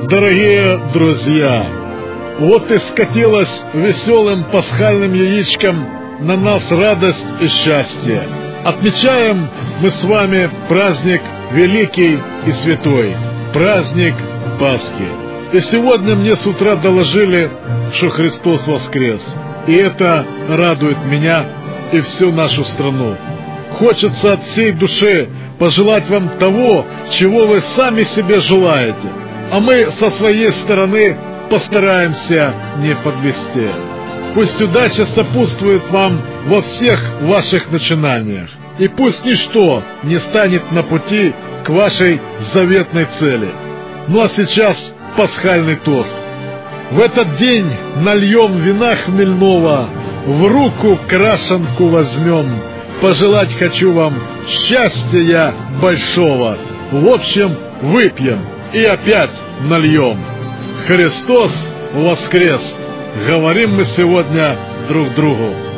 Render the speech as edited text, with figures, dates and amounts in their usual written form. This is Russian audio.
Дорогие друзья, вот и скатилась веселым пасхальным яичком на нас радость и счастье. Отмечаем мы с вами праздник великий и святой, праздник Пасхи. И сегодня мне с утра доложили, что Христос воскрес. И это радует меня и всю нашу страну. Хочется от всей души пожелать вам того, чего вы сами себе желаете. А мы со своей стороны постараемся не подвести. Пусть удача сопутствует вам во всех ваших начинаниях. И пусть ничто не станет на пути к вашей заветной цели. Ну а сейчас пасхальный тост. В этот день нальем вина хмельного, в руку крашенку возьмем. Пожелать хочу вам счастья я большого. В общем, выпьем и опять нальем. Христос воскрес! Говорим мы сегодня друг другу.